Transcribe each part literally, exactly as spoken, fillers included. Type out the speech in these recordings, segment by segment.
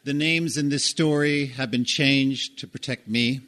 The names in this story have been changed to protect me.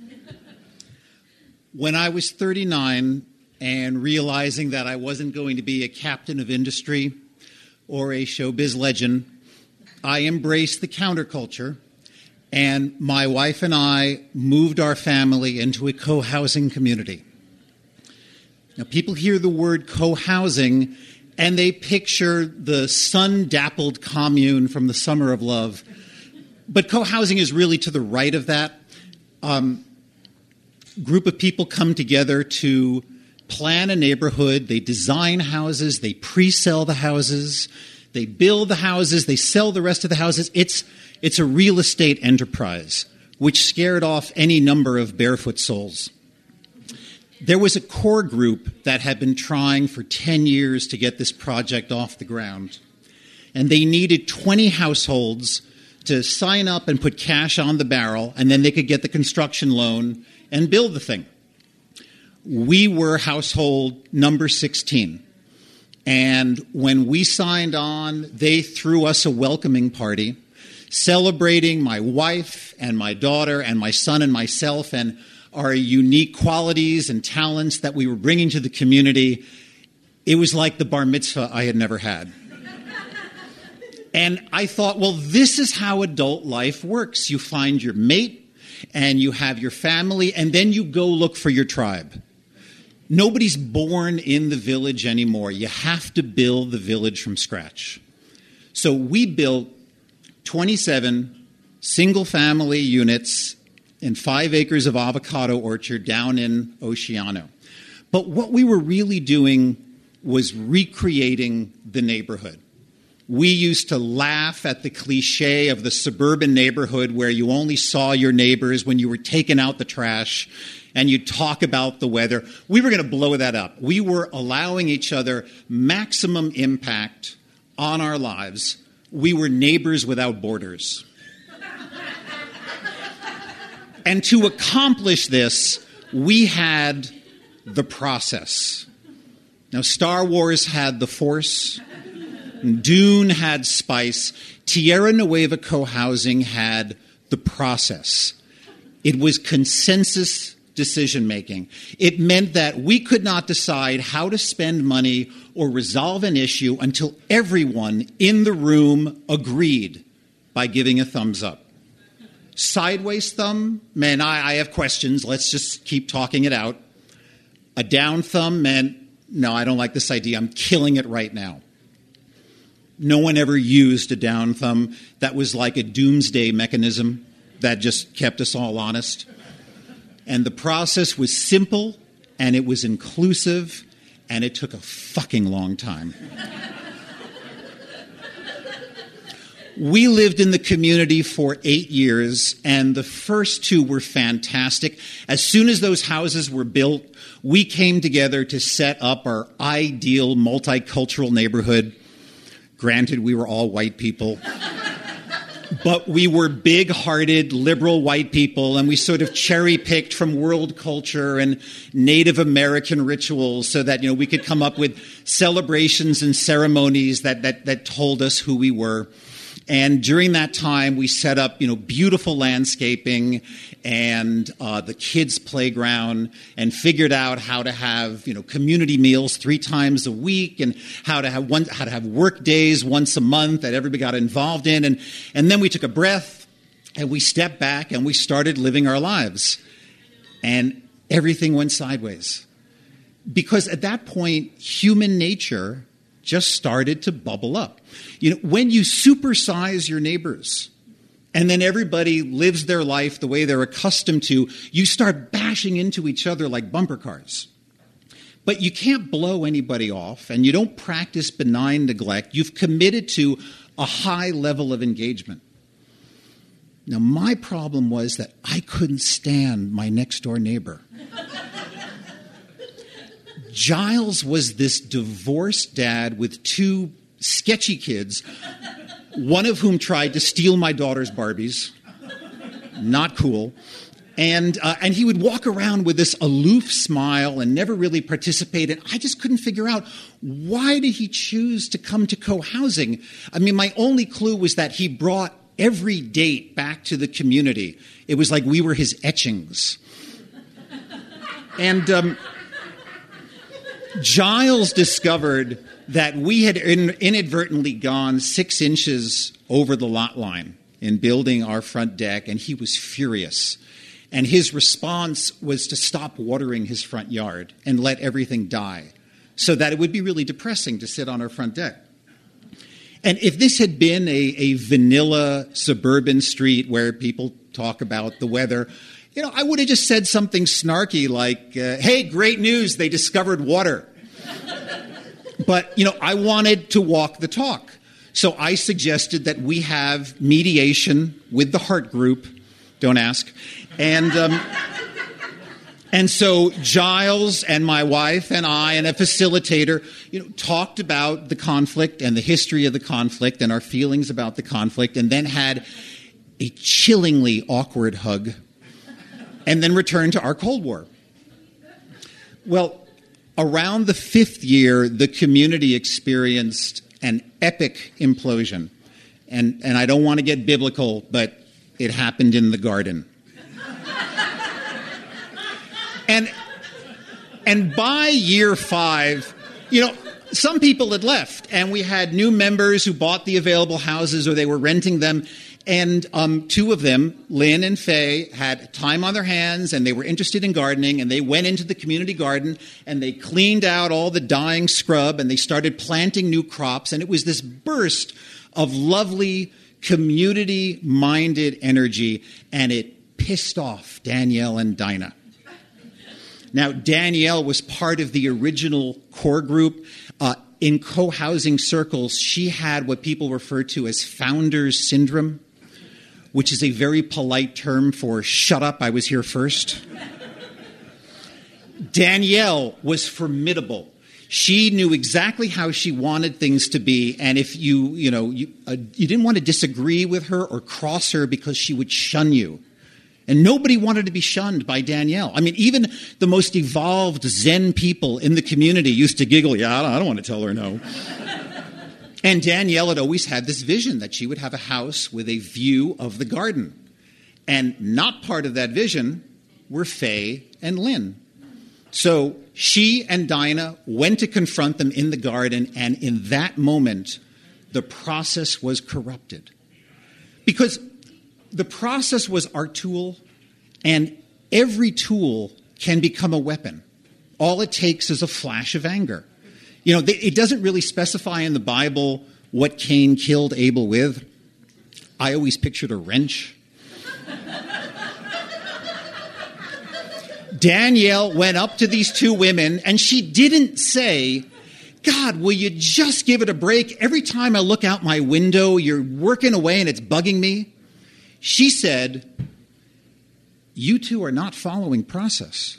When I was thirty-nine and realizing that I wasn't going to be a captain of industry or a showbiz legend, I embraced the counterculture, and my wife and I moved our family into a co-housing community. Now, people hear the word co-housing, and they picture the sun-dappled commune from the Summer of Love. But co-housing is really to the right of that. Um, group of people come together to plan a neighborhood. They design houses. They pre-sell the houses. They build the houses. They sell the rest of the houses. It's, it's a real estate enterprise, which scared off any number of barefoot souls. There was a core group that had been trying for ten years to get this project off the ground. And they needed twenty households to sign up and put cash on the barrel, and then they could get the construction loan and build the thing. We were household number sixteen. And when we signed on, they threw us a welcoming party, celebrating my wife and my daughter and my son and myself and our unique qualities and talents that we were bringing to the community. It was like the bar mitzvah I had never had. And I thought, well, this is how adult life works. You find your mate, and you have your family, and then you go look for your tribe. Nobody's born in the village anymore. You have to build the village from scratch. So we built twenty-seven single-family units in five acres of avocado orchard down in Oceano. But what we were really doing was recreating the neighborhood. We used to laugh at the cliche of the suburban neighborhood where you only saw your neighbors when you were taking out the trash and you'd talk about the weather. We were going to blow that up. We were allowing each other maximum impact on our lives. We were neighbors without borders. And to accomplish this, we had the process. Now, Star Wars had the Force. Dune had spice. Tierra Nueva Co-Housing had the process. It was consensus decision-making. It meant that we could not decide how to spend money or resolve an issue until everyone in the room agreed by giving a thumbs up. Sideways thumb meant, I, I have questions, let's just keep talking it out. A down thumb meant, no, I don't like this idea, I'm killing it right now. No one ever used a down thumb. That was like a doomsday mechanism that just kept us all honest. And the process was simple, and it was inclusive, and it took a fucking long time. We lived in the community for eight years, and the first two were fantastic. As soon as those houses were built, we came together to set up our ideal multicultural neighborhood. Granted, we were all white people, but we were big-hearted, liberal white people, and we sort of cherry-picked from world culture and Native American rituals so that, you know, we could come up with celebrations and ceremonies that that, that told us who we were. And during that time, we set up, you know, beautiful landscaping and uh, the kids' playground, and figured out how to have, you know, community meals three times a week, and how to have one, how to have work days once a month that everybody got involved in. And and then we took a breath, and we stepped back, and we started living our lives, and everything went sideways, because at that point, human nature just started to bubble up. You know, when you supersize your neighbors and then everybody lives their life the way they're accustomed to, you start bashing into each other like bumper cars. But you can't blow anybody off, and you don't practice benign neglect. You've committed to a high level of engagement. Now, my problem was that I couldn't stand my next-door neighbor. Giles was this divorced dad with two sketchy kids, one of whom tried to steal my daughter's Barbies. Not cool. And uh, and he would walk around with this aloof smile and never really participate. And I just couldn't figure out, why did he choose to come to co-housing? I mean, my only clue was that he brought every date back to the community. It was like we were his etchings. And um, Giles discovered that we had in, inadvertently gone six inches over the lot line in building our front deck, and he was furious. And his response was to stop watering his front yard and let everything die, so that it would be really depressing to sit on our front deck. And if this had been a, a vanilla suburban street where people talk about the weather, you know, I would have just said something snarky like, uh, hey, great news, they discovered water. But, you know, I wanted to walk the talk. So I suggested that we have mediation with the Heart Group. Don't ask. And um, and so Giles and my wife and I and a facilitator, you know, talked about the conflict and the history of the conflict and our feelings about the conflict, and then had a chillingly awkward hug, and then returned to our Cold War. Well, around the fifth year, the community experienced an epic implosion. And, and I don't want to get biblical, but it happened in the garden. and, and by year five, you know, some people had left, and we had new members who bought the available houses or they were renting them. And um, two of them, Lynn and Faye, had time on their hands, and they were interested in gardening, and they went into the community garden, and they cleaned out all the dying scrub, and they started planting new crops, and it was this burst of lovely, community-minded energy, and it pissed off Danielle and Dinah. Now, Danielle was part of the original core group. Uh, in co-housing circles, she had what people refer to as founder's syndrome, which is a very polite term for shut up, I was here first. Danielle was formidable. She knew exactly how she wanted things to be, and if you, you know, you, uh, you didn't want to disagree with her or cross her because she would shun you. And nobody wanted to be shunned by Danielle. I mean, even the most evolved Zen people in the community used to giggle, yeah, I don't, I don't want to tell her no. And Danielle had always had this vision that she would have a house with a view of the garden. And not part of that vision were Faye and Lynn. So she and Dinah went to confront them in the garden, and in that moment, the process was corrupted. Because the process was our tool, and every tool can become a weapon. All it takes is a flash of anger. You know, it doesn't really specify in the Bible what Cain killed Abel with. I always pictured a wrench. Danielle went up to these two women, and she didn't say, God, will you just give it a break? Every time I look out my window, you're working away and it's bugging me. She said, you two are not following process.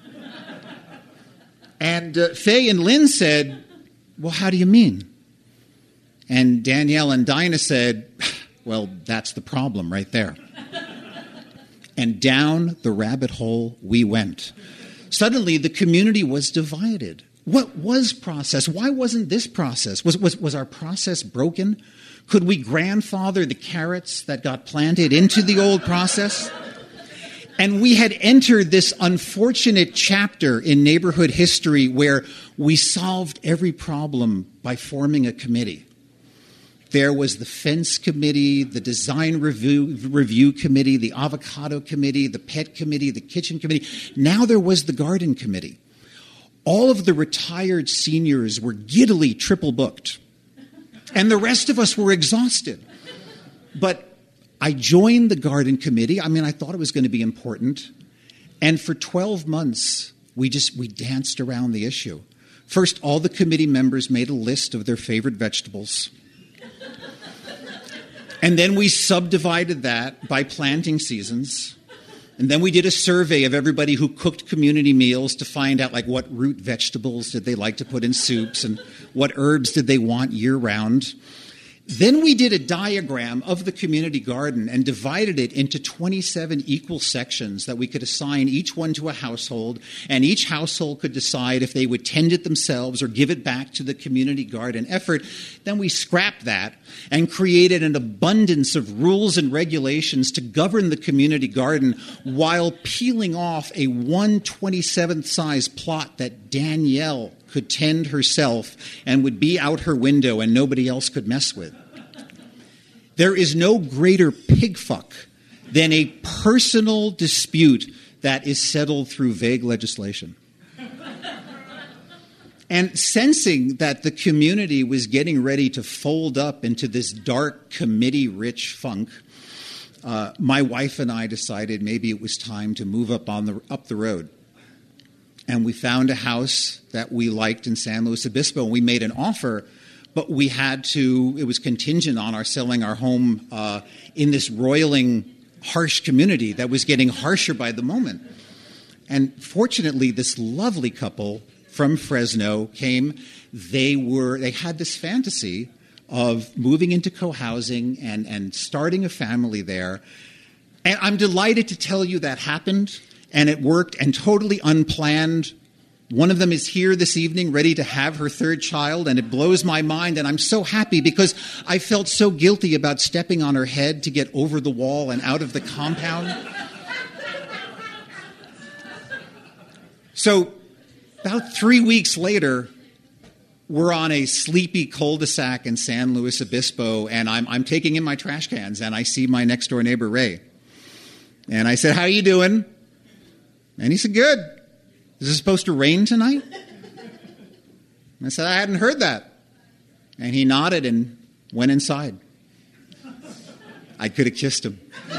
And uh, Faye and Lynn said, well, how do you mean? And Danielle and Dinah said, well, that's the problem right there. And down the rabbit hole we went. Suddenly, the community was divided. What was process? Why wasn't this process? Was, was, was our process broken? Could we grandfather the carrots that got planted into the old process? And we had entered this unfortunate chapter in neighborhood history where we solved every problem by forming a committee. There was the fence committee, the design review, review committee, the avocado committee, the pet committee, the kitchen committee. Now there was the garden committee. All of the retired seniors were giddily triple booked. And the rest of us were exhausted. But I joined the garden committee. I mean, I thought it was going to be important. And for twelve months, we just, we danced around the issue. First, all the committee members made a list of their favorite vegetables. And then we subdivided that by planting seasons. And then we did a survey of everybody who cooked community meals to find out, like, what root vegetables did they like to put in soups and what herbs did they want year-round. Then we did a diagram of the community garden and divided it into twenty-seven equal sections that we could assign each one to a household, and each household could decide if they would tend it themselves or give it back to the community garden effort. Then we scrapped that and created an abundance of rules and regulations to govern the community garden while peeling off a one twenty-seventh size plot that Danielle could tend herself and would be out her window and nobody else could mess with. There is no greater pigfuck than a personal dispute that is settled through vague legislation. And sensing that the community was getting ready to fold up into this dark, committee-rich funk, uh, my wife and I decided maybe it was time to move up on the up the road. And we found a house that we liked in San Luis Obispo, and we made an offer, but we had to, it was contingent on our selling our home uh, in this roiling, harsh community that was getting harsher by the moment. And fortunately, this lovely couple from Fresno came. They were, they had this fantasy of moving into co-housing and, and starting a family there. And I'm delighted to tell you that happened. And it worked, and totally unplanned. One of them is here this evening ready to have her third child, and it blows my mind, and I'm so happy because I felt so guilty about stepping on her head to get over the wall and out of the compound. So about three weeks later, we're on a sleepy cul-de-sac in San Luis Obispo, and I'm, I'm taking in my trash cans, and I see my next-door neighbor, Ray. And I said, "How you doing?" And he said, "Good. Is it supposed to rain tonight?" And I said, "I hadn't heard that." And he nodded and went inside. I could have kissed him.